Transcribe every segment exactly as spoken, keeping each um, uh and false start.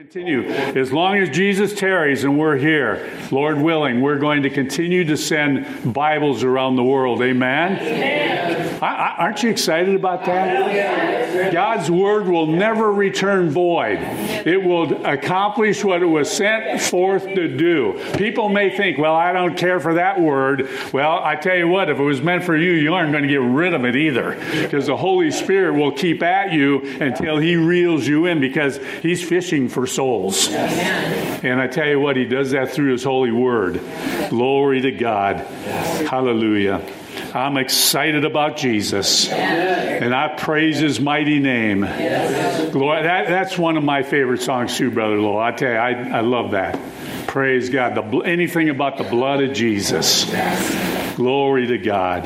Continue. As long as Jesus tarries and we're here, Lord willing, we're going to continue to send Bibles around the world. Amen? Amen. I, I, aren't you excited about that? God's Word will never return void. It will accomplish what it was sent forth to do. People may think, well, I don't care for that Word. Well, I tell you what, if it was meant for you, you aren't going to get rid of it either. Because the Holy Spirit will keep at you until He reels you in, because He's fishing for souls. Amen. And I tell you what, He does that through His holy word. Glory to God. Hallelujah. I'm excited about Jesus. And I praise His mighty name. Glory. That, that's one of my favorite songs too, Brother Lowell. I tell you, I, I love that. Praise God. The, anything about the blood of Jesus. Glory to God.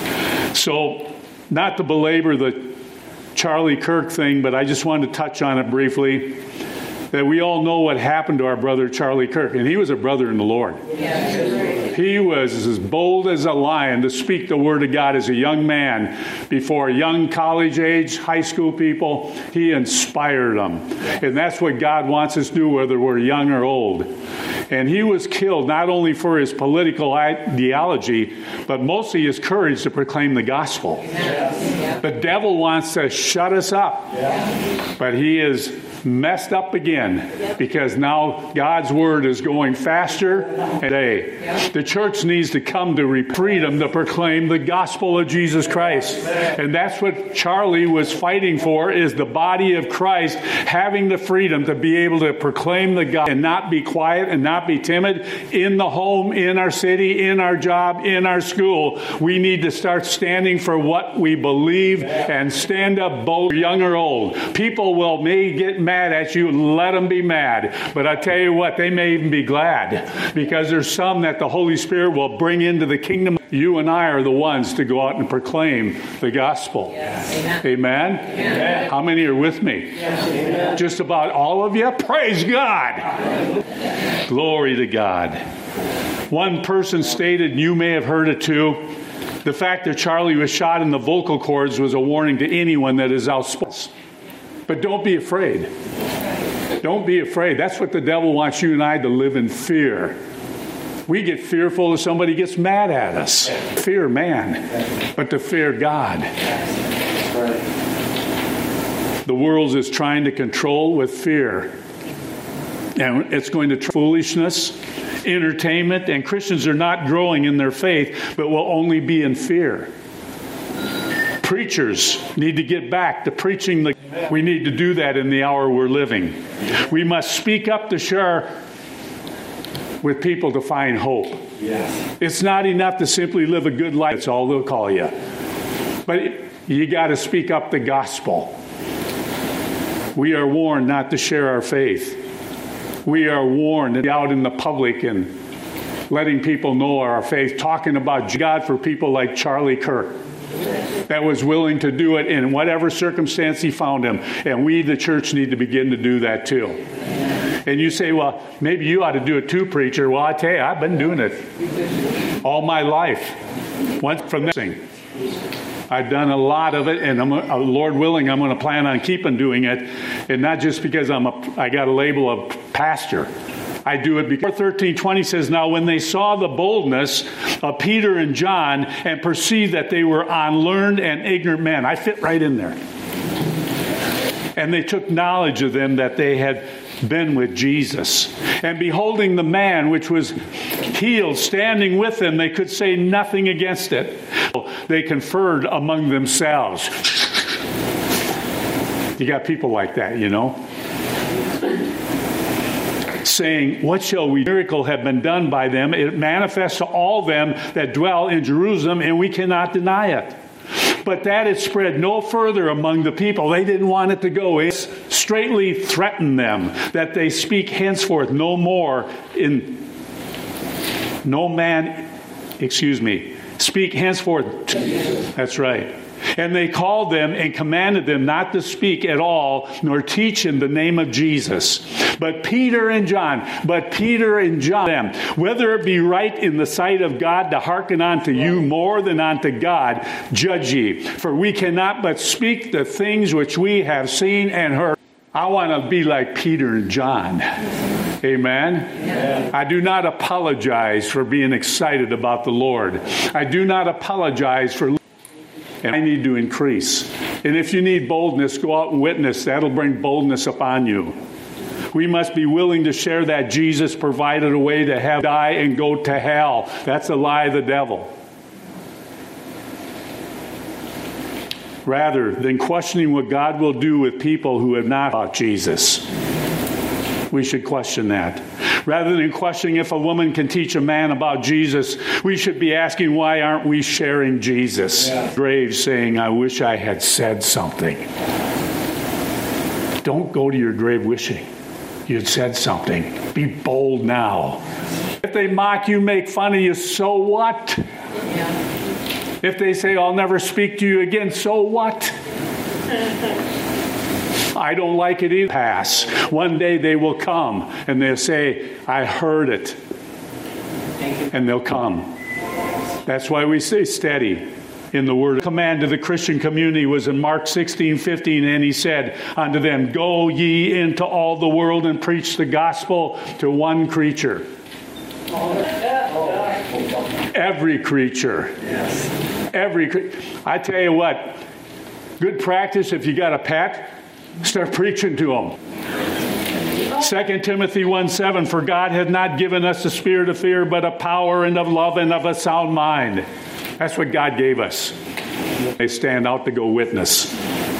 So, not to belabor the Charlie Kirk thing, but I just wanted to touch on it briefly. That we all know what happened to our brother Charlie Kirk, and he was a brother in the Lord. Yes. He was as bold as a lion to speak the word of God as a young man before young college-age high school people. He inspired them, and that's what God wants us to do, whether we're young or old. And he was killed not only for his political ideology, but mostly his courage to proclaim the gospel. Yes. The devil wants to shut us up, yes. But he is messed up again, because now God's word is going faster today. The church needs to come to freedom to proclaim the gospel of Jesus Christ. And that's what Charlie was fighting for, is the body of Christ having the freedom to be able to proclaim the gospel and not be quiet and not be timid in the home, in our city, in our job, in our school. We need to start standing for what we believe and stand up bold, young or old. People will may get mad mad at you, let them be mad. But I tell you what, they may even be glad, because there's some that the Holy Spirit will bring into the kingdom. You and I are the ones to go out and proclaim the gospel. Yes. Amen? Amen? How many are with me? Yes. Just about all of you? Praise God! Glory to God. One person stated, and you may have heard it too, the fact that Charlie was shot in the vocal cords was a warning to anyone that is outspoken. But don't be afraid. Don't be afraid. That's what the devil wants you and I to live in fear. We get fearful if somebody gets mad at us. Fear man, but to fear God. The world is trying to control with fear. And it's going to try foolishness, entertainment, and Christians are not growing in their faith, but will only be in fear. Preachers need to get back to preaching the. We need to do that in the hour we're living. We must speak up to share with people to find hope. Yes. It's not enough to simply live a good life. That's all they'll call you. But you got to speak up the gospel. We are warned not to share our faith. We are warned to be out in the public and letting people know our faith, talking about God for people like Charlie Kirk, that was willing to do it in whatever circumstance he found him. And we, the church, need to begin to do that too. And you say, well, maybe you ought to do it too, preacher. Well, I tell you, I've been doing it all my life. Went from this thing. I've done a lot of it, and I'm, uh, Lord willing, I'm going to plan on keeping doing it. And not just because I'm a, I got a label of pastor. I do it because thirteen twenty says, now when they saw the boldness of Peter and John and perceived that they were unlearned and ignorant men. I fit right in there. And they took knowledge of them that they had been with Jesus. And beholding the man which was healed standing with them, they could say nothing against it. They conferred among themselves. You got people like that, you know. Saying, what shall we do? Miracle have been done by them. It manifests to all them that dwell in Jerusalem, and we cannot deny it. But that it spread no further among the people. They didn't want it to go. It straightly threatened them that they speak henceforth no more in no man, excuse me, speak henceforth. That's right. And they called them and commanded them not to speak at all, nor teach in the name of Jesus. But Peter and John, but Peter and John, them, whether it be right in the sight of God to hearken unto you more than unto God, judge ye. For we cannot but speak the things which we have seen and heard. I want to be like Peter and John. Amen? Yeah. I do not apologize for being excited about the Lord. I do not apologize for... And I need to increase. And if you need boldness, go out and witness. That'll bring boldness upon you. We must be willing to share that Jesus provided a way to have die and go to hell. That's a lie of the devil. Rather than questioning what God will do with people who have not about Jesus, we should question that. Rather than questioning if a woman can teach a man about Jesus, we should be asking, why aren't we sharing Jesus? Yeah. Grave saying, I wish I had said something. Don't go to your grave wishing you'd said something. Be bold now. If they mock you, make fun of you, so what? Yeah. If they say, I'll never speak to you again, so what? I don't like it either. Pass. One day they will come and they'll say, I heard it. And they'll come. That's why we stay steady in the word. The command to the Christian community was in Mark sixteen fifteen, and he said unto them, go ye into all the world and preach the gospel to one creature. Every creature. Every creature. I tell you what, good practice if you got a pet, start preaching to them. Second Timothy one seven, for God hath not given us a spirit of fear, but of power and of love and of a sound mind. That's what God gave us. They stand out to go witness.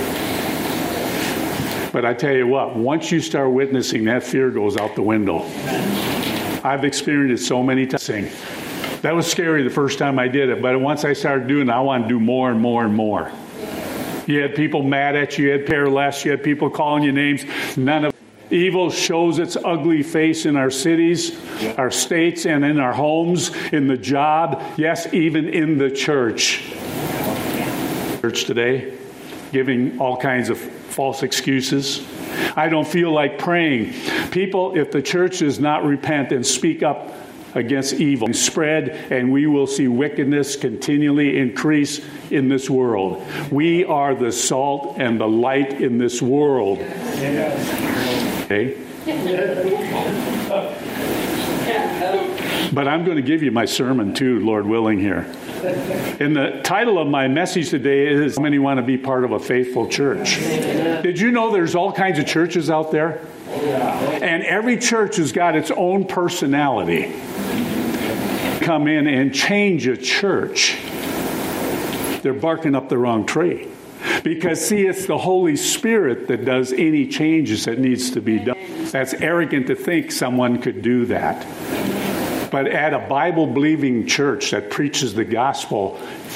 But I tell you what, once you start witnessing, that fear goes out the window. I've experienced it so many times. That was scary the first time I did it, but once I started doing it, I want to do more and more and more. You had people mad at you, you had care less, you had people calling you names. None of evil shows its ugly face in our cities, our states, and in our homes, in the job, yes, even in the church. Church today, giving all kinds of false excuses. I don't feel like praying. People, if the church does not repent and speak up against evil, spread, and we will see wickedness continually increase in this world. We are the salt and the light in this world. Okay? But I'm going to give you my sermon too, Lord willing, here. And the title of my message today is, how many want to be part of a faithful church? Did you know there's all kinds of churches out there? And every church has got its own personality. Come in and change a church. They're barking up the wrong tree. Because, see, it's the Holy Spirit that does any changes that needs to be done. That's arrogant to think someone could do that. But at a Bible-believing church that preaches the gospel,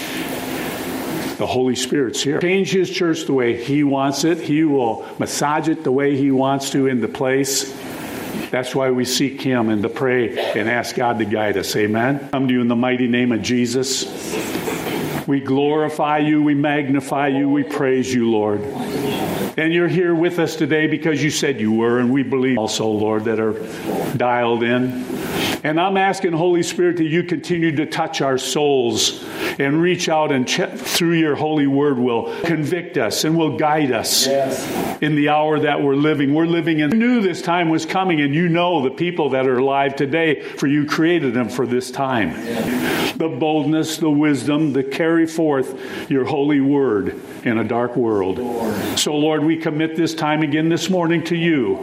the Holy Spirit's here. Change His church the way He wants it. He will massage it the way He wants to into place. That's why we seek Him and to pray and ask God to guide us. Amen. Come to you in the mighty name of Jesus. We glorify you, we magnify you, we praise you, Lord. And you're here with us today because you said you were, and we believe also, Lord, that are dialed in. And I'm asking, Holy Spirit, that you continue to touch our souls and reach out and ch- through your holy word will convict us and will guide us yes. in the hour that we're living. We're living in. You knew this time was coming, and you know the people that are alive today, for you created them for this time. Yes. The boldness, the wisdom, the carry forth your holy word in a dark world. Lord. So, Lord, we commit this time again this morning to you.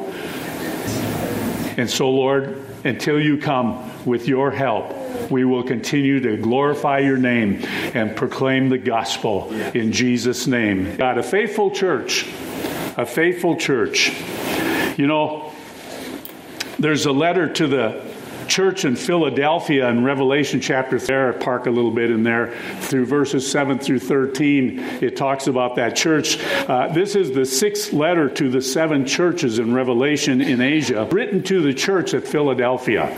And so, Lord, until you come with your help, we will continue to glorify your name and proclaim the gospel in Jesus' name. God, a faithful church, a faithful church. You know, there's a letter to the church in Philadelphia in Revelation chapter three. I park a little bit in there through verses seven through thirteen. It talks about that church. Uh, this is the sixth letter to the seven churches in Revelation in Asia, written to the church at Philadelphia.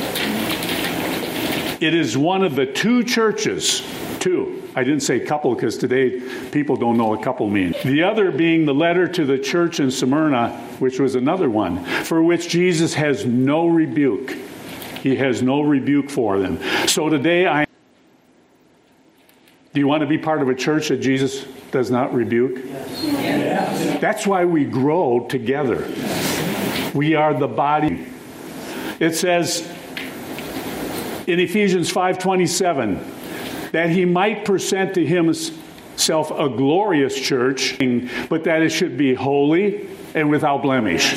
It is one of the two churches, two. I didn't say couple because today people don't know what couple means. The other being the letter to the church in Smyrna, which was another one, for which Jesus has no rebuke. He has no rebuke for them. So today, I do you want to be part of a church that Jesus does not rebuke? Yes. Yes. That's why we grow together. We are the body. It says in Ephesians five twenty-seven that he might present to himself a glorious church, but that it should be holy and without blemish.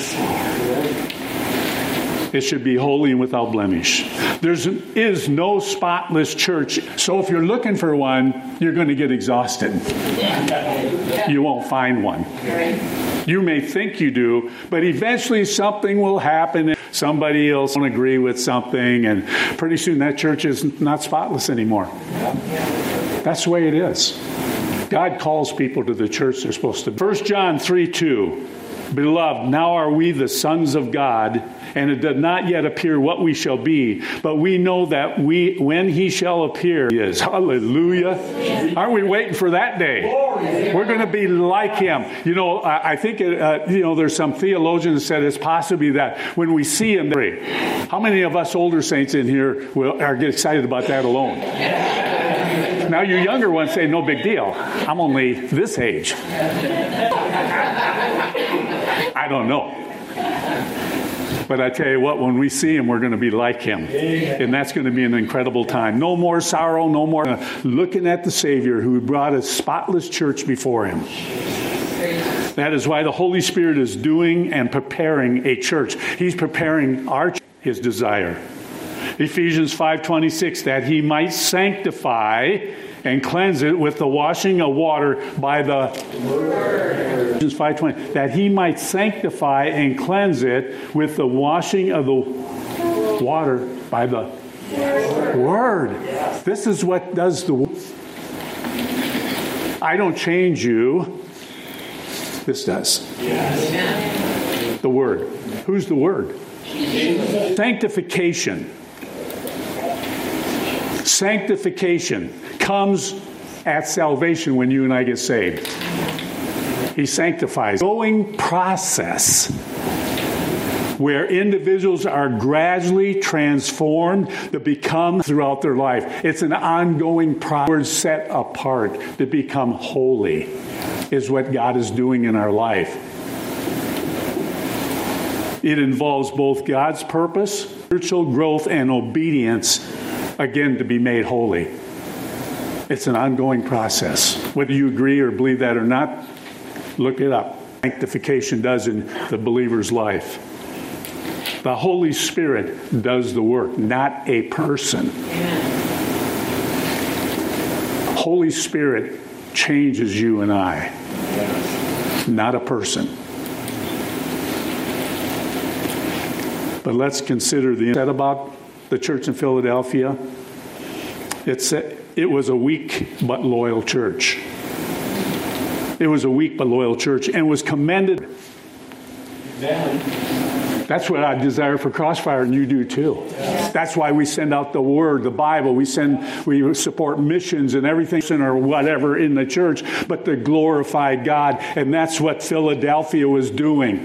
It should be holy and without blemish. There is no spotless church. So if you're looking for one, you're going to get exhausted. You won't find one. You may think you do, but eventually something will happen. Somebody else won't agree with something, and pretty soon that church is not spotless anymore. That's the way it is. God calls people to the church they're supposed to be. First John three two. Beloved, now are we the sons of God, and it does not yet appear what we shall be, but we know that we, when he shall appear, he is. Hallelujah. Aren't we waiting for that day? We're going to be like him. You know, I, I think, uh, you know, there's some theologians that said it's possibly that when we see him, how many of us older saints in here will are get excited about that alone? Now you younger ones say, no big deal. I'm only this age. I don't know. But I tell you what, when we see him, we're going to be like him. And that's going to be an incredible time. No more sorrow, no more uh, looking at the Savior who brought a spotless church before him. That is why the Holy Spirit is doing and preparing a church. He's preparing our his desire. Ephesians five twenty-six, that he might sanctify and cleanse it with the washing of water by the Word. Ephesians five twenty, that he might sanctify and cleanse it with the washing of the water by the Word. Word. This is what does the Word. I don't change you. This does. Yes. The Word. Who's the Word? Jesus. Sanctification. Sanctification comes at salvation when you and I get saved. He sanctifies. Going process where individuals are gradually transformed to become throughout their life. It's an ongoing process. We're set apart to become holy is what God is doing in our life. It involves both God's purpose, spiritual growth, and obedience, again, to be made holy. It's an ongoing process. Whether you agree or believe that or not, look it up. Sanctification does in the believer's life. The Holy Spirit does the work, not a person. Holy Spirit changes you and I, not a person. But let's consider the said about the church in Philadelphia. It's a, it was a weak but loyal church. It was a weak but loyal church and was commended. That's what I desire for Crossfire, and you do too. That's why we send out the Word, the Bible. We send, we support missions and everything or whatever in the church, but to glorify God. And that's what Philadelphia was doing.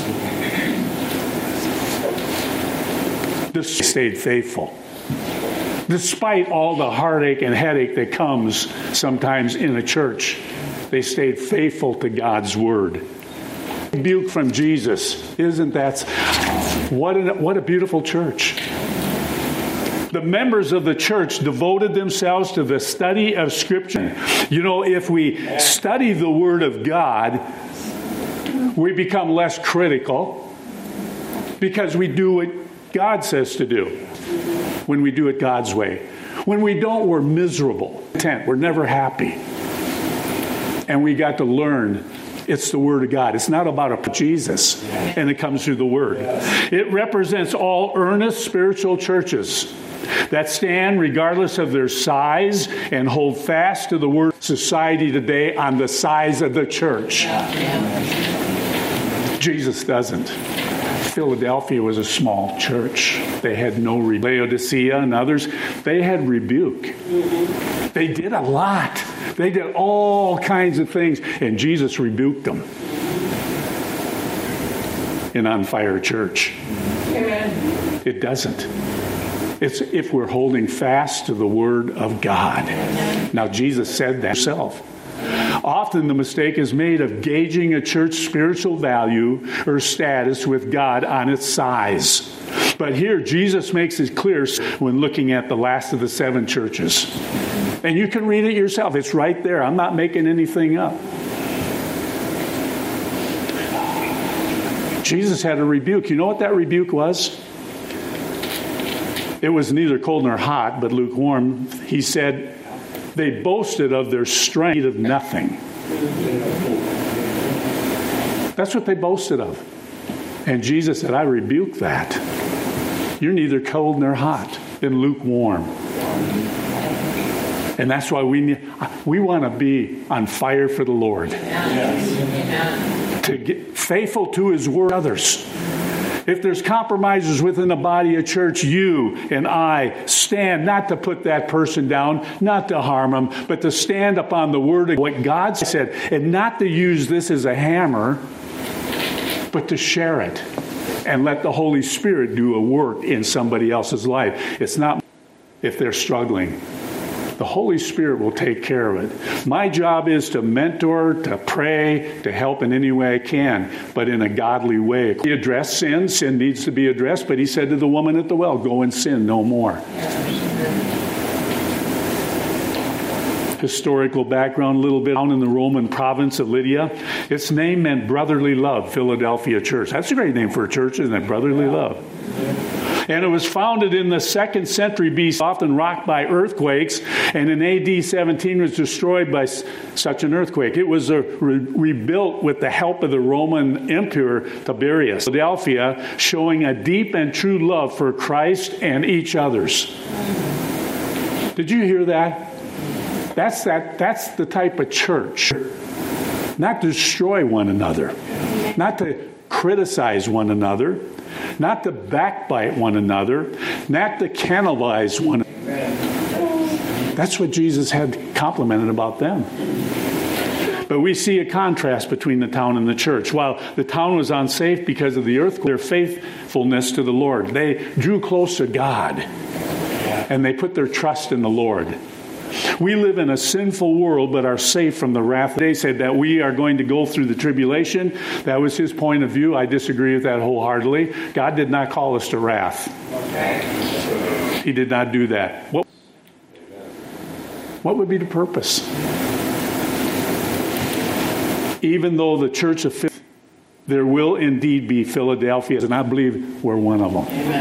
They stayed faithful. Despite all the heartache and headache that comes sometimes in a church, they stayed faithful to God's Word. Rebuke from Jesus. Isn't that what a, what a beautiful church. The members of the church devoted themselves to the study of Scripture. You know, if we study the Word of God, we become less critical because we do what God says to do. When we do it God's way. When we don't, we're miserable. We're never happy. And we got to learn it's the Word of God. It's not about a Jesus, and it comes through the Word. It represents all earnest spiritual churches that stand regardless of their size and hold fast to the Word of society today on the size of the church. Jesus doesn't. Philadelphia was a small church. They had no rebuke. Laodicea and others, they had rebuke. They did a lot. They did all kinds of things, and Jesus rebuked them. An on fire church. Amen. It doesn't. It's if we're holding fast to the Word of God. Now, Jesus said that himself. Often the mistake is made of gauging a church's spiritual value or status with God on its size. But here, Jesus makes it clear when looking at the last of the seven churches. And you can read it yourself. It's right there. I'm not making anything up. Jesus had a rebuke. You know what that rebuke was? It was neither cold nor hot, but lukewarm. He said, they boasted of their strength of nothing. That's what they boasted of. And Jesus said, I rebuke that. You're neither cold nor hot, then lukewarm. And that's why we need, we want to be on fire for the Lord. Yes. To get faithful to His word, others. If there's compromises within the body of church, you and I stand not to put that person down, not to harm them, but to stand upon the word of what God said, and not to use this as a hammer, but to share it and let the Holy Spirit do a work in somebody else's life. It's not if they're struggling. The Holy Spirit will take care of it. My job is to mentor, to pray, to help in any way I can, but in a godly way. He addressed sin. Sin needs to be addressed, but He said to the woman at the well, go and sin no more. Historical background a little bit. Down in the Roman province of Lydia, its name meant brotherly love, Philadelphia Church. That's a great name for a church, isn't it? Brotherly love. And it was founded in the second century B C, often rocked by earthquakes, and in A D seventeen was destroyed by s- such an earthquake. It was uh, re- rebuilt with the help of the Roman Emperor Tiberius. Philadelphia, showing a deep and true love for Christ and each other's. Did you hear that? That's that. That's the type of church. Not to destroy one another, not to criticize one another, not to backbite one another, not to cannibalize one another. That's what Jesus had complimented about them. But we see a contrast between the town and the church. While the town was unsafe because of the earthquake, their faithfulness to the Lord. They drew close to God, and they put their trust in the Lord. We live in a sinful world, but are safe from the wrath. They said that we are going to go through the tribulation. That was his point of view. I disagree with that wholeheartedly. God did not call us to wrath. He did not do that. What, what would be the purpose? Even though the church of Philadelphia, there will indeed be Philadelphia, and I believe we're one of them.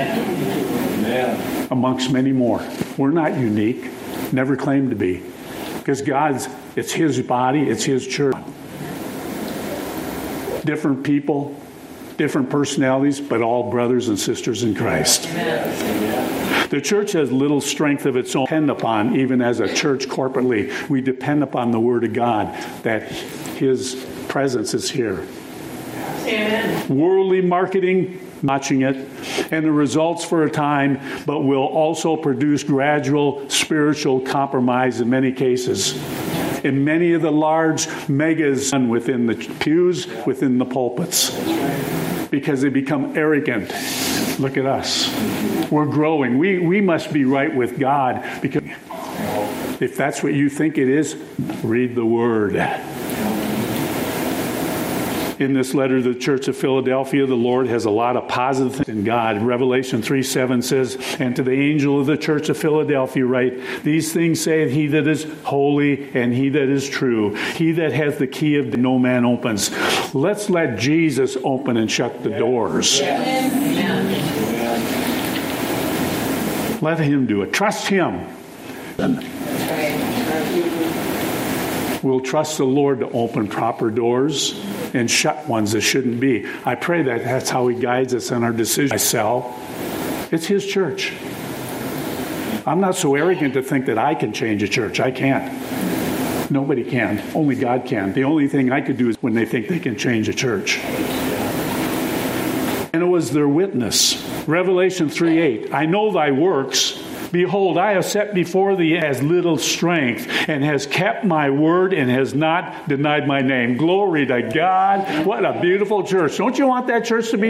Amen. Amongst many more. We're not unique. Never claimed to be. Because God's, it's His body, it's His church. Different people, different personalities, but all brothers and sisters in Christ. Amen. The church has little strength of its own to depend upon, even as a church corporately. We depend upon the Word of God, that His presence is here. Amen. Worldly marketing, watching it, and the results for a time, but will also produce gradual spiritual compromise in many cases. In many of the large megas within the pews, within the pulpits, because they become arrogant. Look at us. We're growing. We, we must be right with God, because if that's what you think it is, read the Word. In this letter to the Church of Philadelphia, the Lord has a lot of positive things in God. Revelation three seven says, and to the angel of the Church of Philadelphia write, these things say he that is holy and he that is true, he that has the key of the no man opens. Let's let Jesus open and shut the doors. Let Him do it. Trust Him. We'll trust the Lord to open proper doors and shut ones that shouldn't be. I pray that that's how He guides us in our decisions. I sell. It's His church. I'm not so arrogant to think that I can change a church. I can't. Nobody can. Only God can. The only thing I could do is when they think they can change a church. And it was their witness. Revelation three eight. I know thy works. Behold, I have set before thee as little strength, and has kept my word, and has not denied my name. Glory to God. What a beautiful church. Don't you want that church to be?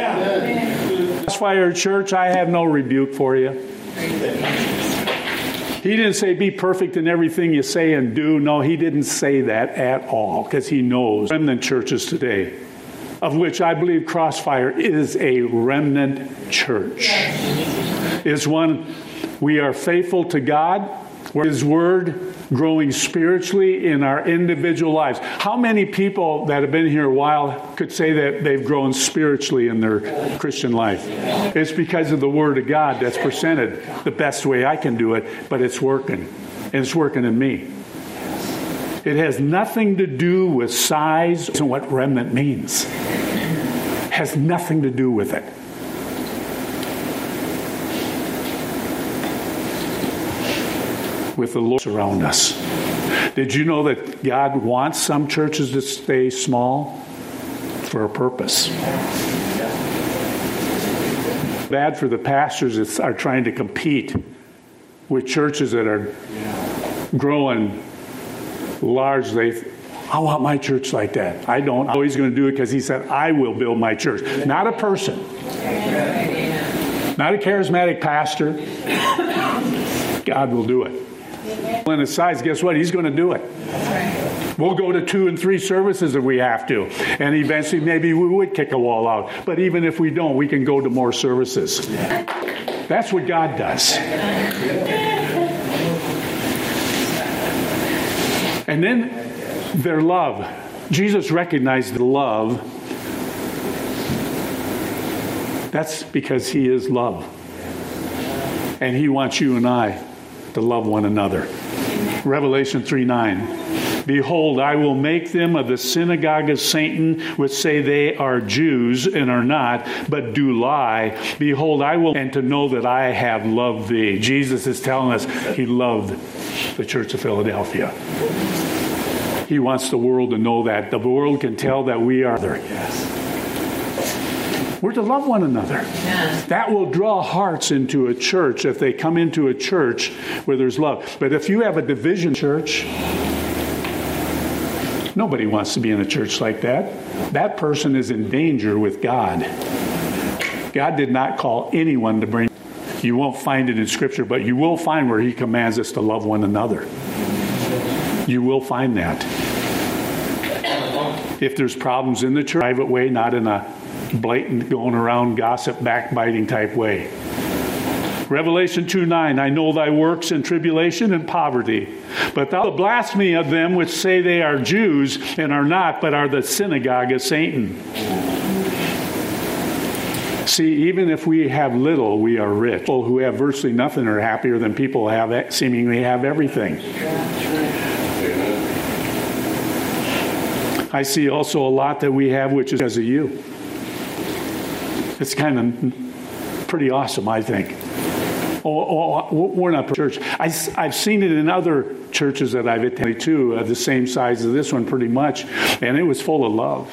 Amen. Fire Church, I have no rebuke for you. He didn't say be perfect in everything you say and do. No, he didn't say that at all, because he knows remnant churches today, of which I believe Crossfire is a remnant church. Is one, we are faithful to God, His Word, growing spiritually in our individual lives. How many people that have been here a while could say that they've grown spiritually in their Christian life? It's because of the Word of God that's presented the best way I can do it, but it's working. And it's working in me. It has nothing to do with size and what remnant means. It has nothing to do with it. With the Lord around us. Did you know that God wants some churches to stay small for a purpose? Bad for the pastors that are trying to compete with churches that are growing large. They, I want my church like that. I don't. Oh, he's going to do it because he said, I will build my church. Not a person. Not a charismatic pastor. God will do it. And his size, guess what? He's going to do it. We'll go to two and three services if we have to. And eventually maybe we would kick a wall out. But even if we don't, we can go to more services. That's what God does. And then their love. Jesus recognized the love. That's because he is love. And he wants you and I to love one another. Revelation three nine. Behold, I will make them of the synagogue of Satan, which say they are Jews and are not, but do lie. Behold, I will, and to know that I have loved thee. Jesus is telling us he loved the Church of Philadelphia. He wants the world to know that. The world can tell that we are there. We're to love one another. Yes. That will draw hearts into a church if they come into a church where there's love. But if you have a division church, nobody wants to be in a church like that. That person is in danger with God. God did not call anyone to bring. You won't find it in Scripture, but you will find where he commands us to love one another. You will find that. If there's problems in the church, private way, not in a blatant going around gossip, backbiting type way. Revelation two nine, I know thy works in tribulation and poverty, but thou blasphemy of them which say they are Jews and are not, but are the synagogue of Satan. See, even if we have little, we are rich. People who have virtually nothing are happier than people who have seemingly have everything. I see also a lot that we have which is because of you. It's kind of pretty awesome, I think. Oh, oh, we're not church. I, I've seen it in other churches that I've attended too, uh, the same size as this one pretty much, and it was full of love.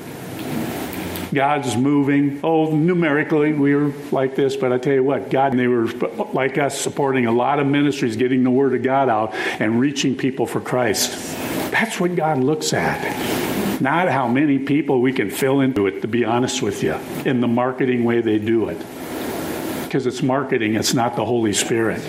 God's moving. Oh, numerically we were like this, but I tell you what, God, they were like us, supporting a lot of ministries, getting the Word of God out and reaching people for Christ. That's what God looks at. Not how many people we can fill into it, to be honest with you, in the marketing way they do it. Because it's marketing, it's not the Holy Spirit.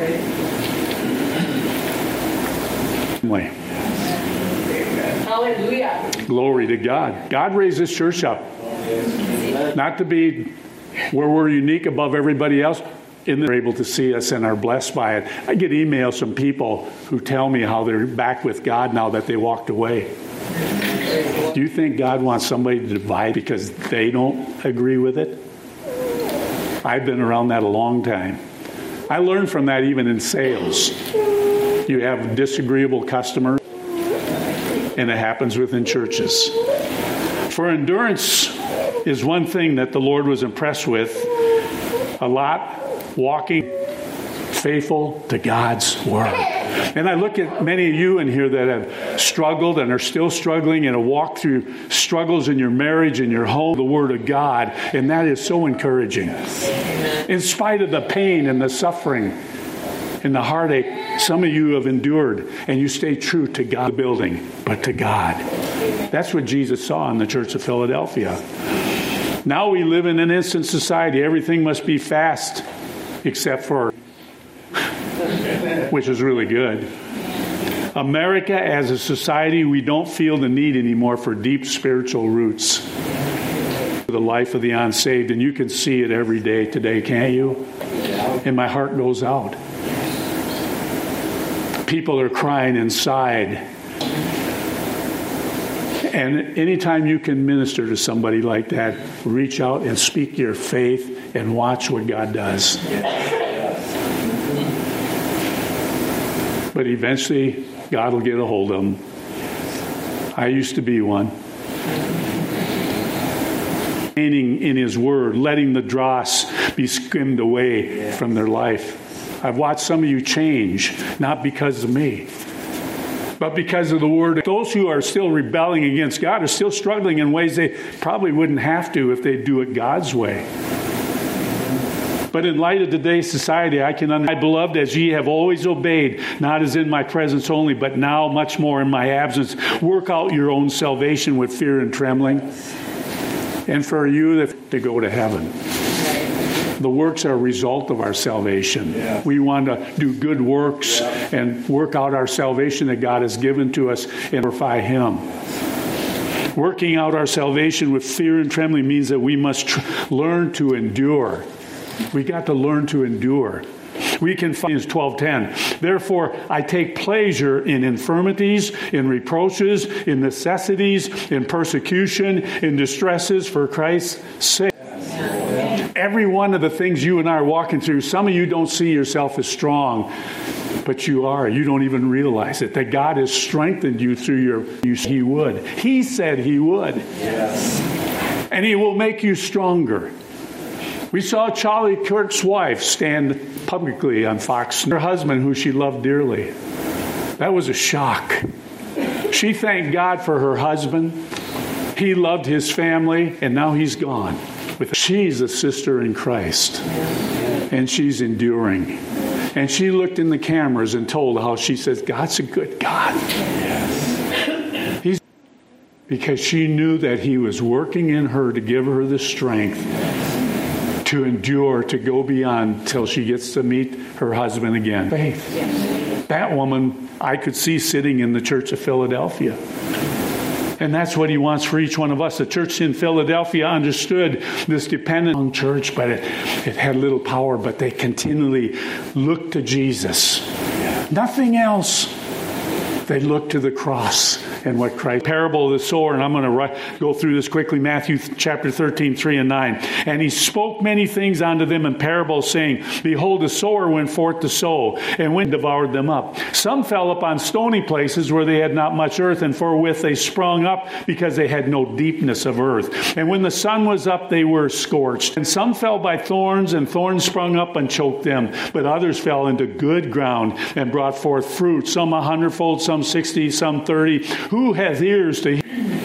Hallelujah. Glory to God. God raised this church up. Not to be where we're unique above everybody else. And they're able to see us and are blessed by it. I get emails from people who tell me how they're back with God now that they walked away. Do you think God wants somebody to divide because they don't agree with it? I've been around that a long time. I learned from that even in sales. You have disagreeable customers, and it happens within churches. For endurance is one thing that the Lord was impressed with a lot. Walking faithful to God's Word. And I look at many of you in here that have struggled and are still struggling and have walked through struggles in your marriage, in your home, the Word of God, and that is so encouraging. In spite of the pain and the suffering and the heartache, some of you have endured and you stay true to God, the building, but to God. That's what Jesus saw in the Church of Philadelphia. Now we live in an instant society. Everything must be fast. Except for which is really good. America, as a society, we don't feel the need anymore for deep spiritual roots. The life of the unsaved, and you can see it every day today, can't you? And my heart goes out. People are crying inside. And anytime you can minister to somebody like that, reach out and speak your faith and watch what God does. But eventually, God will get a hold of them. I used to be one. In His Word, letting the dross be skimmed away from their life. I've watched some of you change, not because of me, but because of the Word. Those who are still rebelling against God are still struggling in ways they probably wouldn't have to if they do it God's way. But in light of today's society, I can understand, my beloved, as ye have always obeyed, not as in my presence only, but now much more in my absence, work out your own salvation with fear and trembling. And for you to go to heaven. The works are a result of our salvation. Yeah. We want to do good works yeah. and work out our salvation that God has given to us and glorify Him. Working out our salvation with fear and trembling means that we must tr- learn to endure. We got to learn to endure. We can find in twelve ten. Therefore, I take pleasure in infirmities, in reproaches, in necessities, in persecution, in distresses for Christ's sake. Every one of the things you and I are walking through, some of you don't see yourself as strong, but you are. You don't even realize it. That God has strengthened you through your. You, he would. He said He would. Yes. And He will make you stronger. We saw Charlie Kirk's wife stand publicly on Fox, her husband who she loved dearly. That was a shock. She thanked God for her husband. He loved his family, and now he's gone. She's a sister in Christ, and she's enduring. And she looked in the cameras and told how she says, God's a good God. He's because she knew that He was working in her to give her the strength to endure, to go beyond till she gets to meet her husband again. Faith. Yes. That woman I could see sitting in the Church of Philadelphia. And that's what He wants for each one of us. The church in Philadelphia understood this dependent on church, but it, it had little power, but they continually looked to Jesus. Nothing else. They looked to the cross and what Christ. Parable of the sower, and I'm going to write, go through this quickly. Matthew chapter thirteen, three and nine. And He spoke many things unto them in parables, saying, Behold, the sower went forth to sow, and wind devoured them up. Some fell upon stony places where they had not much earth, and forthwith they sprung up, because they had no deepness of earth. And when the sun was up, they were scorched. And some fell by thorns, and thorns sprung up and choked them. But others fell into good ground and brought forth fruit, some a hundredfold, some sixty, some thirty. Who hath ears to hear?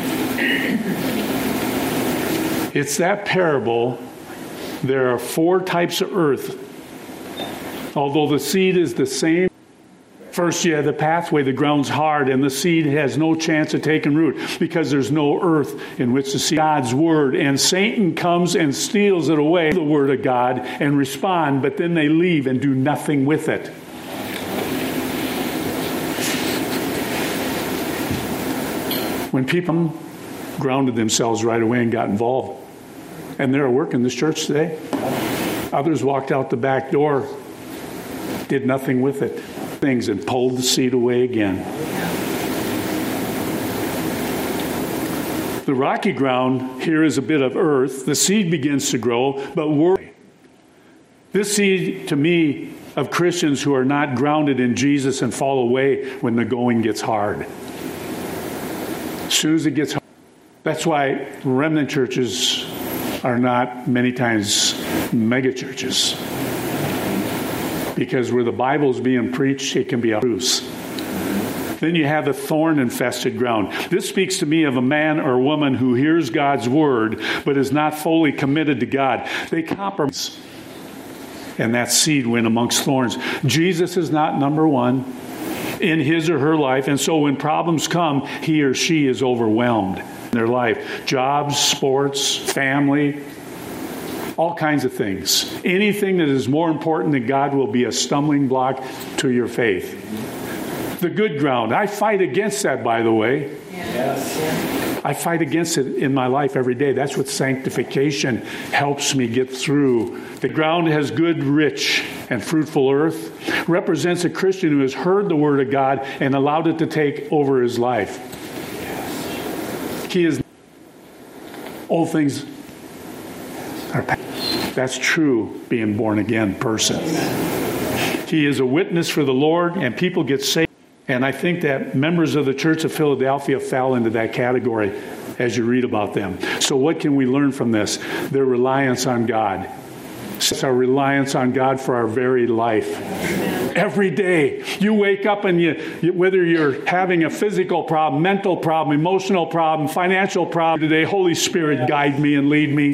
It's that parable. There are four types of earth. Although the seed is the same. First, you have the pathway, the ground's hard, and the seed has no chance of taking root because there's no earth in which to see God's word. And Satan comes and steals it away, the word of God, and respond, but then they leave and do nothing with it. When people grounded themselves right away and got involved, and they're at work in this church today, others walked out the back door, did nothing with it, things, and pulled the seed away again. The rocky ground here is a bit of earth. The seed begins to grow, but worry. This seed, to me, of Christians who are not grounded in Jesus and fall away when the going gets hard. As soon as it gets hard. That's why remnant churches are not many times mega churches. Because where the Bible is being preached, it can be a truth. Then you have the thorn-infested ground. This speaks to me of a man or woman who hears God's word, but is not fully committed to God. They compromise. And that seed went amongst thorns. Jesus is not number one in his or her life. And so when problems come, he or she is overwhelmed in their life. Jobs, sports, family, all kinds of things. Anything that is more important than God will be a stumbling block to your faith. The good ground. I fight against that, by the way. Yes. I fight against it in my life every day. That's what sanctification helps me get through. The ground has good, rich, and fruitful earth. Represents a Christian who has heard the word of God and allowed it to take over his life. He is all things are past. That's true being born again person. He is a witness for the Lord, and people get saved. And I think that members of the Church of Philadelphia fell into that category as you read about them. So what can we learn from this? Their reliance on God. It's our reliance on God for our very life. Every day you wake up and you, you, whether you're having a physical problem, mental problem, emotional problem, financial problem today, Holy Spirit, guide me and lead me.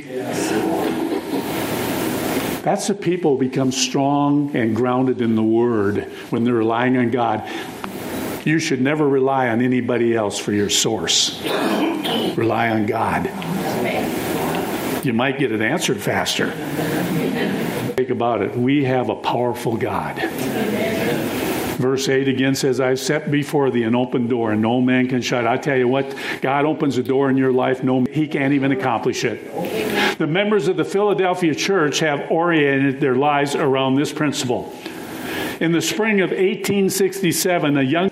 That's the people who become strong and grounded in the Word when they're relying on God. You should never rely on anybody else for your source. Rely on God. You might get it answered faster. Think about it. We have a powerful God. Verse eight again says, I set before thee an open door, and no man can shut. I tell you what, God opens a door in your life, no, He can't even accomplish it. The members of the Philadelphia church have oriented their lives around this principle. In the spring of eighteen sixty-seven, a young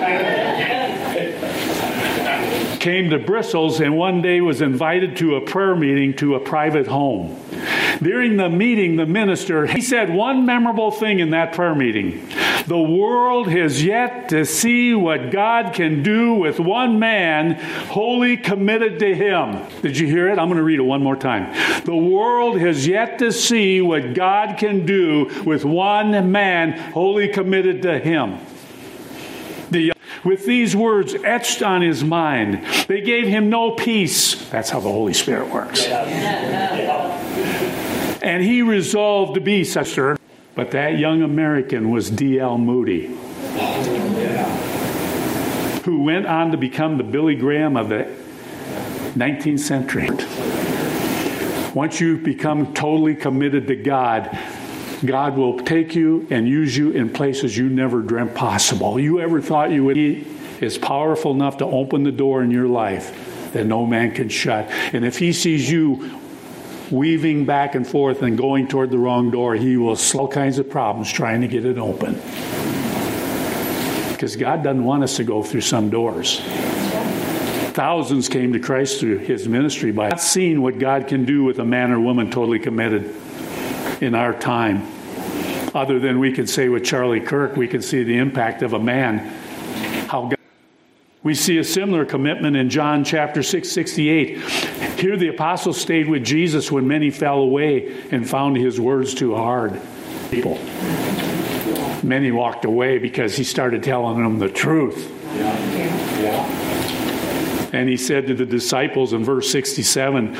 came to Bristol's and one day was invited to a prayer meeting to a private home. During the meeting, the minister, he said one memorable thing in that prayer meeting. The world has yet to see what God can do with one man wholly committed to Him. Did you hear it? I'm going to read it one more time. The world has yet to see what God can do with one man wholly committed to Him. The, with these words etched on his mind, they gave him no peace. That's how the Holy Spirit works. And he resolved to be such a... But that young American was D L Moody, who went on to become the Billy Graham of the nineteenth century. Once you become totally committed to God, God will take you and use you in places you never dreamt possible. You ever thought you would? He is powerful enough to open the door in your life that no man can shut. And if He sees you weaving back and forth and going toward the wrong door, He will solve all kinds of problems trying to get it open. Because God doesn't want us to go through some doors. Thousands came to Christ through His ministry by not seeing what God can do with a man or woman totally committed in our time. Other than we can say with Charlie Kirk, we can see the impact of a man. How God, we see a similar commitment in John chapter six, sixty-eight. Here the apostles stayed with Jesus when many fell away and found His words too hard. People. Many walked away because He started telling them the truth. Yeah. Yeah. And He said to the disciples in verse sixty-seven,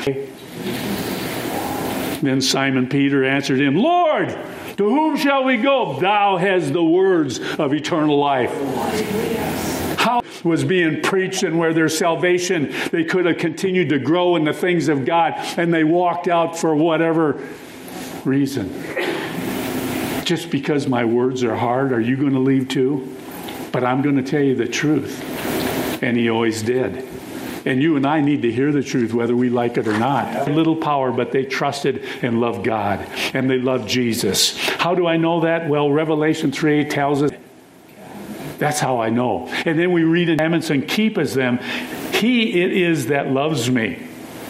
then Simon Peter answered Him, Lord, to whom shall we go? Thou hast the words of eternal life. How was being preached, and where their salvation, they could have continued to grow in the things of God, and they walked out for whatever reason. Just because my words are hard, are you going to leave too? But I'm going to tell you the truth. And He always did. And you and I need to hear the truth whether we like it or not. Little power, but they trusted and loved God. And they loved Jesus. How do I know that? Well, Revelation three tells us. That's how I know. And then we read in commandments and keep as them. He it is that loves me.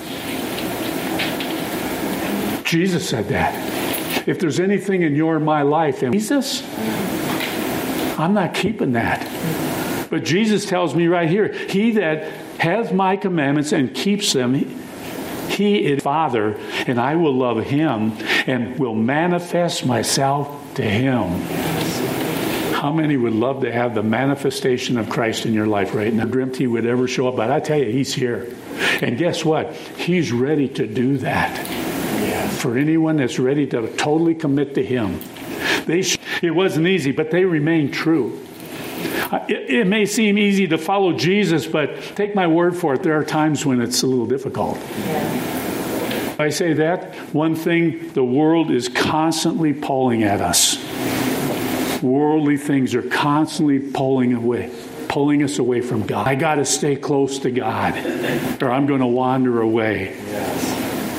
Jesus said that. If there's anything in your and my life, and Jesus, I'm not keeping that. But Jesus tells me right here, He that has my commandments and keeps them, He is Father, and I will love Him and will manifest myself to Him. How many would love to have the manifestation of Christ in your life right now? I dreamt He would ever show up, but I tell you, He's here. And guess what? He's ready to do that. For anyone that's ready to totally commit to Him. They sh- it wasn't easy, but they remained true. It, it may seem easy to follow Jesus, but take my word for it, there are times when it's a little difficult. Yeah. I say that, one thing, the world is constantly pulling at us. Worldly things are constantly pulling away, pulling us away from God. I got to stay close to God, or I'm going to wander away. Yes.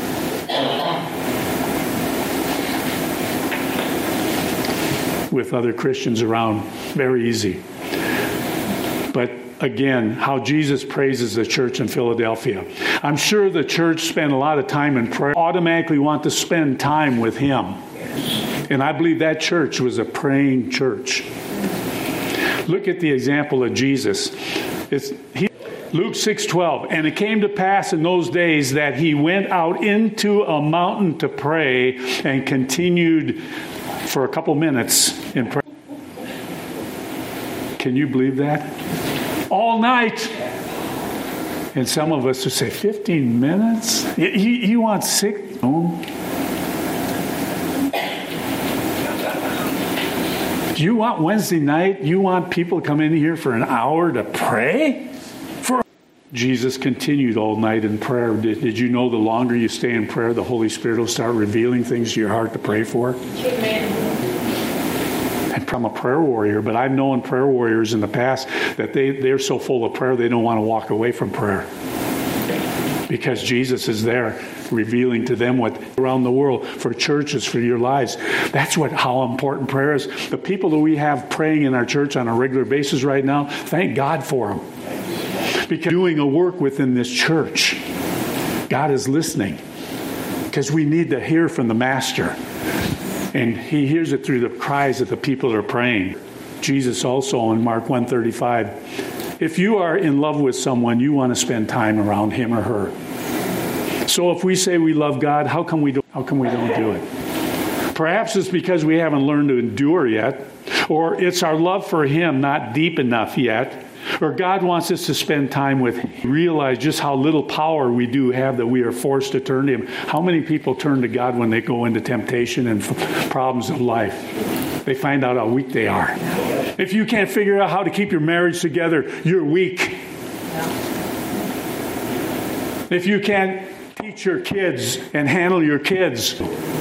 With other Christians around, very easy. But again, how Jesus praises the church in Philadelphia. I'm sure the church spent a lot of time in prayer, automatically want to spend time with Him. And I believe that church was a praying church. Look at the example of Jesus. It's he, Luke six twelve. And it came to pass in those days that He went out into a mountain to pray and continued for a couple minutes in prayer. Can you believe that? All night. And some of us would say, fifteen minutes? You, you want six? Oh. Do you want Wednesday night? You want people to come in here for an hour to pray? For Jesus continued all night in prayer. Did, did you know the longer you stay in prayer, the Holy Spirit will start revealing things to your heart to pray for? Amen. I'm a prayer warrior, but I've known prayer warriors in the past that they, they're so full of prayer they don't want to walk away from prayer. Because Jesus is there revealing to them what around the world, for churches, for your lives. That's what how important prayer is. The people that we have praying in our church on a regular basis right now, thank God for them. Because doing a work within this church, God is listening. Because we need to hear from the Master. And He hears it through the cries of the people that are praying. Jesus also in Mark one thirty-five, if you are in love with someone, you want to spend time around him or her. So if we say we love God, how come we don't, how come we don't do it? Perhaps it's because we haven't learned to endure yet, or it's our love for Him not deep enough yet, or God wants us to spend time with Him. Realize just how little power we do have that we are forced to turn to Him. How many people turn to God when they go into temptation and f- problems of life? They find out how weak they are. If you can't figure out how to keep your marriage together, you're weak. If you can't teach your kids and handle your kids,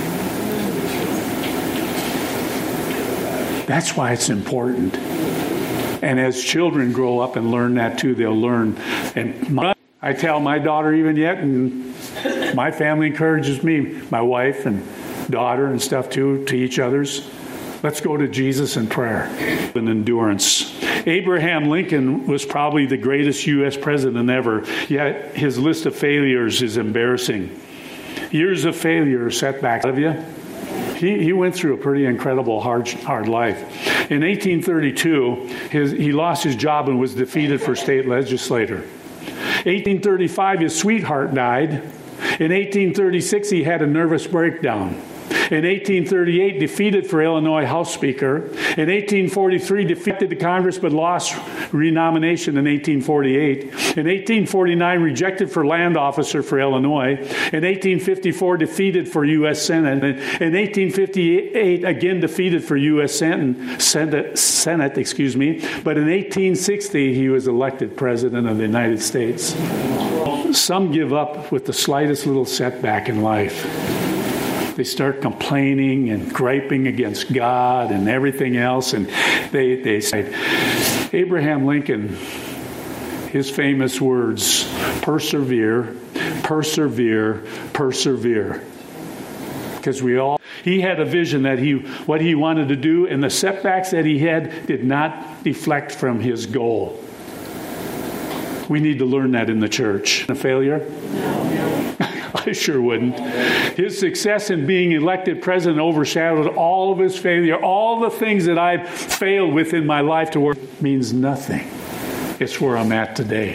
that's why it's important. And as children grow up and learn that too, they'll learn. And my, I tell my daughter even yet, and my family encourages me, my wife and daughter and stuff too, to each other's. Let's go to Jesus in prayer and endurance. Abraham Lincoln was probably the greatest U S president ever, yet his list of failures is embarrassing. Years of failure, setbacks. Have you? He, he went through a pretty incredible hard hard life. In eighteen thirty-two, his, he lost his job and was defeated for state legislator. eighteen thirty-five, his sweetheart died. In eighteen thirty-six, he had a nervous breakdown. In eighteen thirty-eight, defeated for Illinois House Speaker. In eighteen forty-three, defeated to Congress but lost renomination in eighteen forty-eight. In eighteen forty-nine, rejected for land officer for Illinois. In eighteen fifty-four, defeated for U S Senate. In eighteen fifty-eight, again defeated for U S Senate, Senate, Senate, excuse me. But in eighteen sixty, he was elected President of the United States. Some give up with the slightest little setback in life. They start complaining and griping against God and everything else. And they, they say, Abraham Lincoln, his famous words, persevere, persevere, persevere. Because we all, he had a vision that he, what he wanted to do, and the setbacks that he had did not deflect from his goal. We need to learn that in the church. A failure? No. I sure wouldn't. His success in being elected president overshadowed all of his failure. All the things that I've failed with in my life to work means nothing. It's where I'm at today.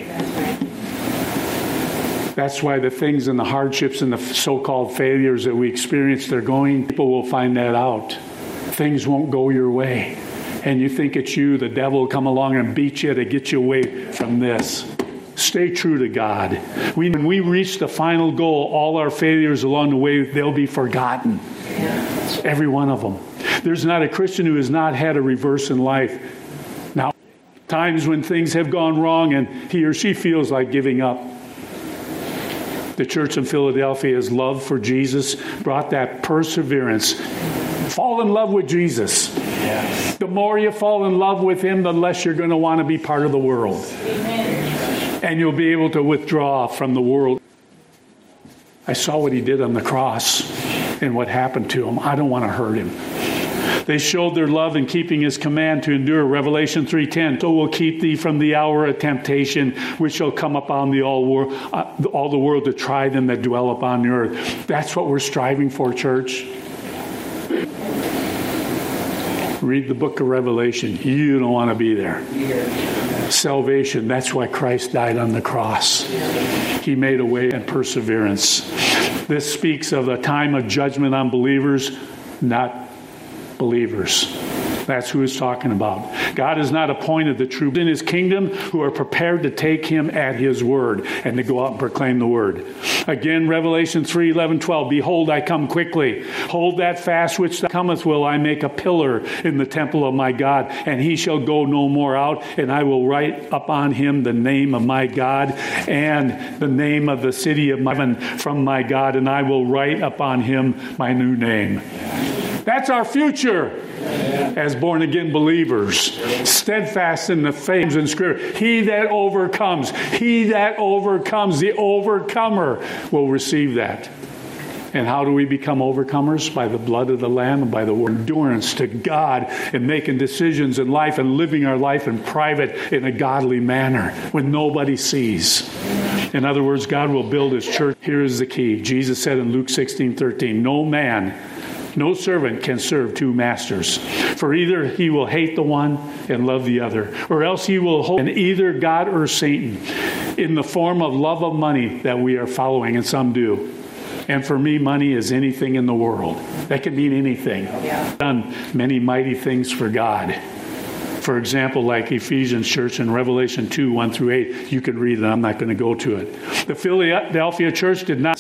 That's why the things and the hardships and the so-called failures that we experience, they're going, people will find that out. Things won't go your way. And you think it's you, the devil will come along and beat you to get you away from this. Stay true to God. We, when we reach the final goal, all our failures along the way, they'll be forgotten. Yeah. Every one of them. There's not a Christian who has not had a reverse in life. Now, times when things have gone wrong and he or she feels like giving up. The church in Philadelphia's love for Jesus brought that perseverance. Fall in love with Jesus. Yes. The more you fall in love with him, the less you're going to want to be part of the world. Amen. And you'll be able to withdraw from the world. I saw what he did on the cross and what happened to him. I don't want to hurt him. They showed their love in keeping his command to endure. Revelation three ten. So will keep thee from the hour of temptation, which shall come upon the all, world, uh, all the world to try them that dwell upon the earth. That's what we're striving for, church. Read the book of Revelation. You don't want to be there. Salvation, that's why Christ died on the cross. He made a way and perseverance. This speaks of a time of judgment on believers, not believers. That's who he's talking about. God has not appointed the true in his kingdom who are prepared to take him at his word and to go out and proclaim the word. Again, Revelation three, eleven, twelve. Behold, I come quickly. Hold that fast which cometh will I make a pillar in the temple of my God, and he shall go no more out, and I will write upon him the name of my God and the name of the city of heaven from my God, and I will write upon him my new name. That's our future as born-again believers, steadfast in the faith and Scripture. He that overcomes, he that overcomes, the overcomer will receive that. And how do we become overcomers? By the blood of the Lamb and by the endurance to God and making decisions in life and living our life in private in a godly manner when nobody sees. In other words, God will build his church. Here is the key. Jesus said in Luke sixteen thirteen, no man, no servant can serve two masters, for either he will hate the one and love the other, or else he will hold in either God or Satan in the form of love of money that we are following, and some do. And for me, money is anything in the world. That can mean anything. Yeah. Done many mighty things for God. For example, like Ephesians church in Revelation two, one through eight. You can read it. I'm not going to go to it. The Philadelphia church did not.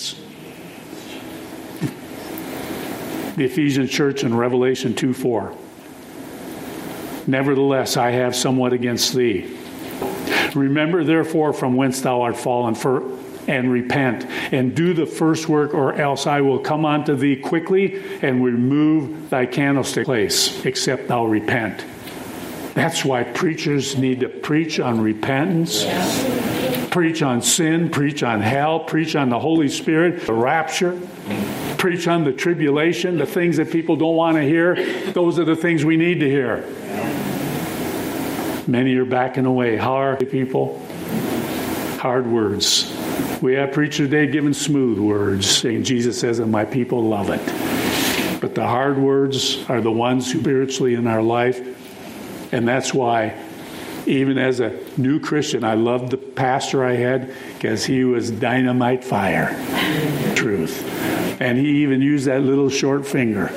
The Ephesian church in Revelation two four. Nevertheless, I have somewhat against thee. Remember, therefore, from whence thou art fallen, for, and repent, and do the first work, or else I will come unto thee quickly and remove thy candlestick place, except thou repent. That's why preachers need to preach on repentance. Yeah. Preach on sin, preach on hell, preach on the Holy Spirit, the rapture. Preach on the tribulation, the things that people don't want to hear. Those are the things we need to hear. Many are backing away. How are people? Hard words. We have preachers today giving smooth words, saying Jesus says that my people love it. But the hard words are the ones who spiritually in our life. And that's why, even as a new Christian, I loved the pastor I had because he was dynamite fire. Truth. And he even used that little short finger.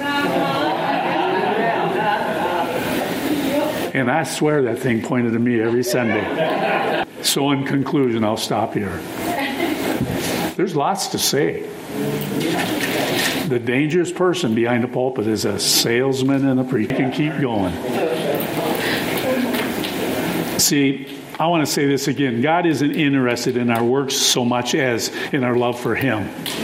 And I swear that thing pointed to me every Sunday. So in conclusion, I'll stop here. There's lots to say. The dangerous person behind the pulpit is a salesman and a preacher. You can keep going. See, I want to say this again. God isn't interested in our works so much as in our love for him.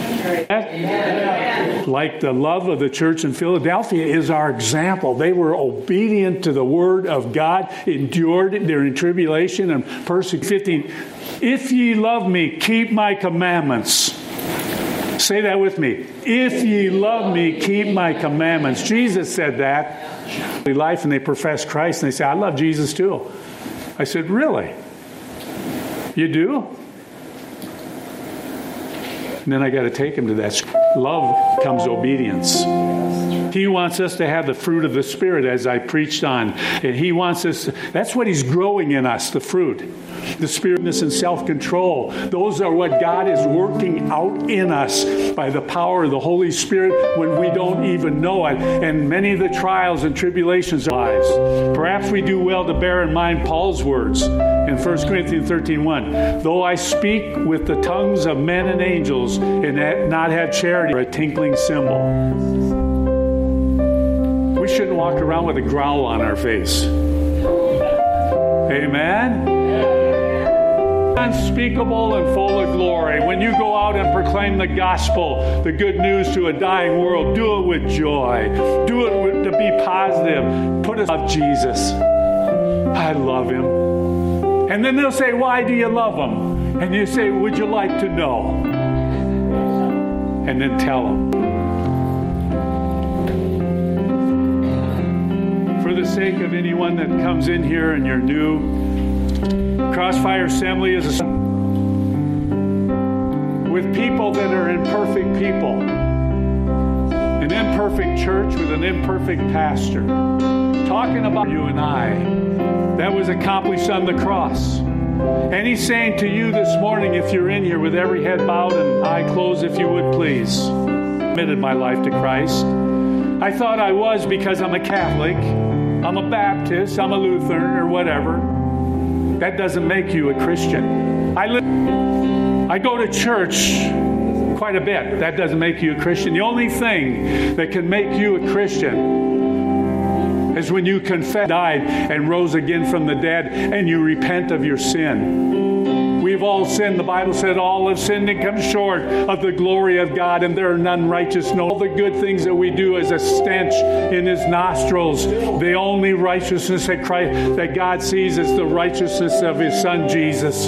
Amen. Like the love of the church in Philadelphia is our example. They were obedient to the word of God, endured during tribulation and persecution. fifteen. If ye love me, keep my commandments. Say that with me. If ye love me, keep my commandments. Jesus said that. Life, and they profess Christ, and they say, I love Jesus too. I said, really? You do? And then I got to take him to that. Love comes obedience. He wants us to have the fruit of the Spirit, as I preached on. And he wants us, to, that's what he's growing in us, the fruit. The spiritness and self-control. Those are what God is working out in us by the power of the Holy Spirit when we don't even know it. And many of the trials and tribulations of our lives. Perhaps we do well to bear in mind Paul's words in First Corinthians thirteen one. Though I speak with the tongues of men and angels and not have charity, or a tinkling cymbal. We shouldn't walk around with a growl on our face. Amen? unspeakable and full of glory. When you go out and proclaim the gospel, the good news to a dying world, do it with joy. Do it with, to be positive. Put us up Jesus. I love him. And then they'll say, why do you love him? And you say, would you like to know? And then tell them. For the sake of anyone that comes in here and you're new, Crossfire Assembly is a with people that are imperfect people. An imperfect church with an imperfect pastor. Talking about you and I. That was accomplished on the cross. And he's saying to you this morning, if you're in here with every head bowed and eye closed, if you would please. Committed my life to Christ. I thought I was because I'm a Catholic. I'm a Baptist. I'm a Lutheran or whatever. That doesn't make you a Christian. I live, I go to church quite a bit. That doesn't make you a Christian. The only thing that can make you a Christian is when you confess, died, and rose again from the dead, and you repent of your sin. We've all sinned. The Bible said all have sinned and come short of the glory of God, and there are none righteous. No, all the good things that we do is a stench in his nostrils. The only righteousness that Christ, that God sees is the righteousness of his Son, Jesus.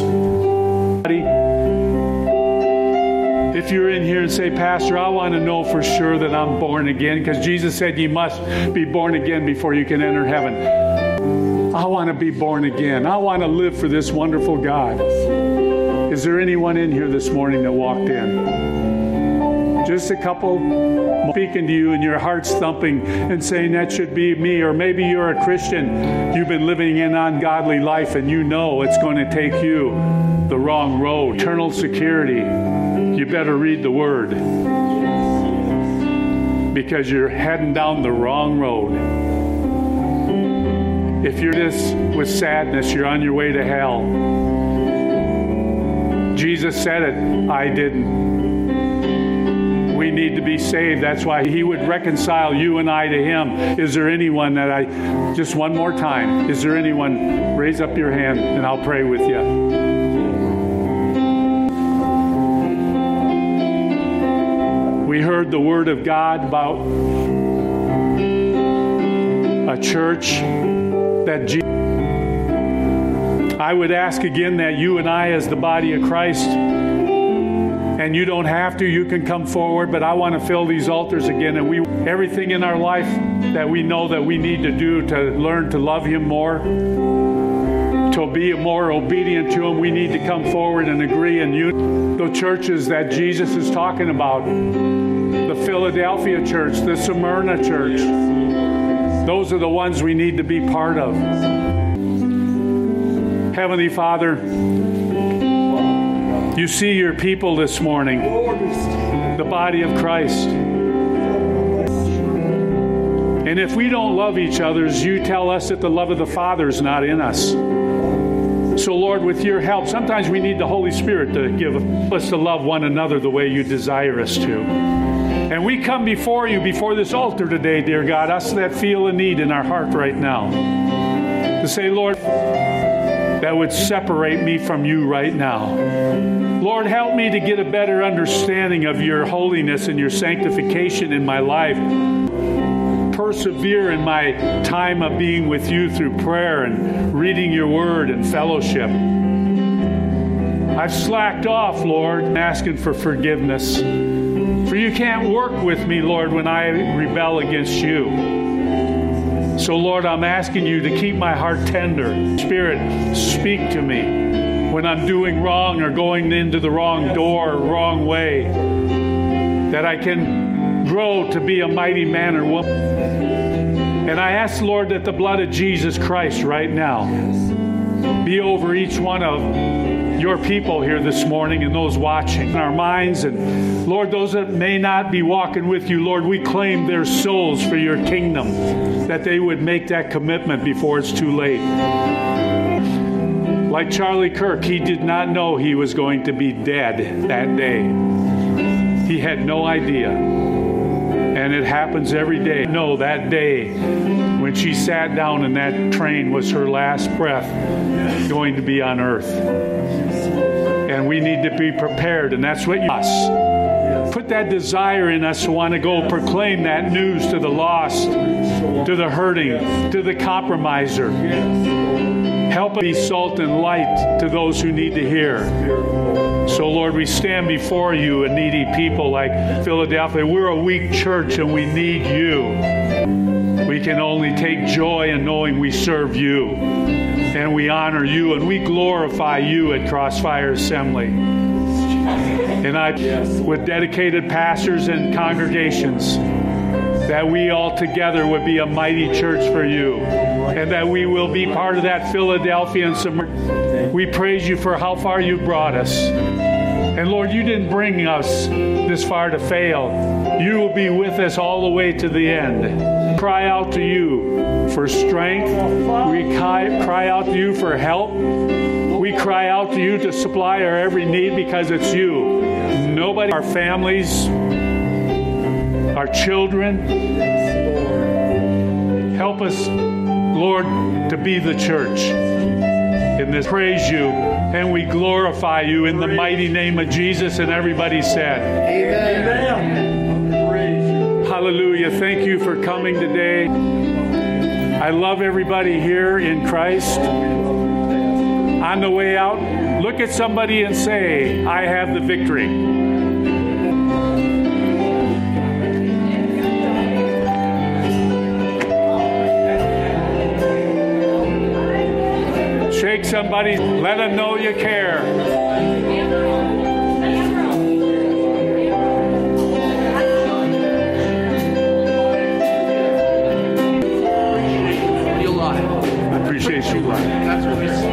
If you're in here and say, Pastor, I want to know for sure that I'm born again, because Jesus said you must be born again before you can enter heaven. I want to be born again. I want to live for this wonderful God. Is there anyone in here this morning that walked in? Just a couple speaking to you and your heart's thumping and saying that should be me. Or maybe you're a Christian. You've been living an ungodly life and you know it's going to take you the wrong road. Eternal security. You better read the Word. Because you're heading down the wrong road. If you're this with sadness, you're on your way to hell. Jesus said it. I didn't. We need to be saved. That's why he would reconcile you and I to him. Is there anyone that I, just one more time, is there anyone, raise up your hand and I'll pray with you. We heard the word of God about a church that Jesus, I would ask again that you and I as the body of Christ, and you don't have to, you can come forward, but I want to fill these altars again, and we everything in our life that we know that we need to do to learn to love him more, to be more obedient to him, we need to come forward and agree and unite. The churches that Jesus is talking about, the Philadelphia church, the Smyrna church, those are the ones we need to be part of. Heavenly Father, you see your people this morning, the body of Christ. And if we don't love each other, you tell us that the love of the Father is not in us. So Lord, with your help, sometimes we need the Holy Spirit to give us to love one another the way you desire us to. And we come before you, before this altar today, dear God, us that feel a need in our heart right now, to say, Lord, that would separate me from you right now. Lord, help me to get a better understanding of your holiness and your sanctification in my life. Persevere in my time of being with you through prayer and reading your word and fellowship. I've slacked off, Lord, asking for forgiveness. For you can't work with me, Lord, when I rebel against you. So, Lord, I'm asking you to keep my heart tender. Spirit, speak to me when I'm doing wrong or going into the wrong door or wrong way, that I can grow to be a mighty man or woman. And I ask, Lord, that the blood of Jesus Christ right now be over each one of your people here this morning and those watching, our minds, and Lord, those that may not be walking with you, Lord, we claim their souls for your kingdom, that they would make that commitment before it's too late. Like Charlie Kirk, he did not know he was going to be dead that day. He had no idea. And And it happens every day. No, that day when she sat down in that train was her last breath going to be on earth. And we need to be prepared, and that's what you us. Put that desire in us to want to go proclaim that news to the lost, to the hurting, to the compromiser. Help us be salt and light to those who need to hear. So, Lord, we stand before you, a needy people like Philadelphia. We're a weak church, and we need you. We can only take joy in knowing we serve you, and we honor you, and we glorify you at Crossfire Assembly. And I, with dedicated pastors and congregations, that we all together would be a mighty church for you, and that we will be part of that Philadelphia and some. We praise you for how far you brought us. And Lord, you didn't bring us this far to fail. You will be with us all the way to the end. Cry out to you for strength. We cry out to you for help. We cry out to you to supply our every need because it's you. Nobody, our families, our children. Help us, Lord, to be the church. In this, praise you, and we glorify you in the mighty name of Jesus. And everybody said, Amen. Hallelujah. Thank you for coming today. I love everybody here in Christ. On the way out, look at somebody and say, I have the victory. Shake somebody, let them know you care. I appreciate you, Lord.